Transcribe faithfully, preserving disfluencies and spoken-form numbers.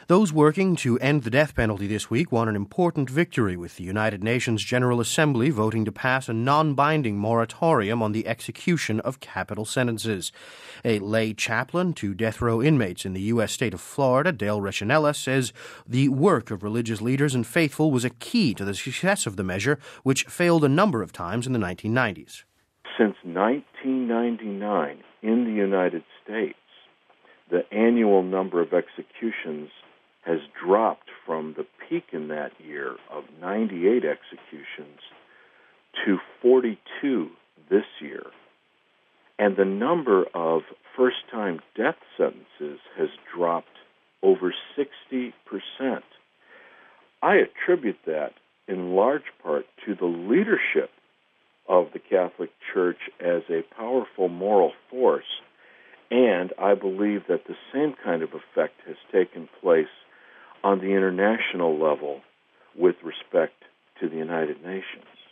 Those working to end the death penalty this week won an important victory, with the United Nations General Assembly voting to pass a non-binding moratorium on the execution of capital sentences. A lay chaplain to death row inmates in the U S state of Florida, Dale Recinella, says the work of religious leaders and faithful was a key to the success of the measure, which failed a number of times in the nineteen nineties. Since nineteen ninety-nine, in the United States, the annual number of executions has dropped from the peak in that year of ninety-eight executions to forty-two this year. And the number of first-time death sentences has dropped over sixty percent. I attribute that in large part to the leadership of the Catholic Church as a powerful moral force, and I believe that the same kind of effect has taken place on the international level with respect to the United Nations.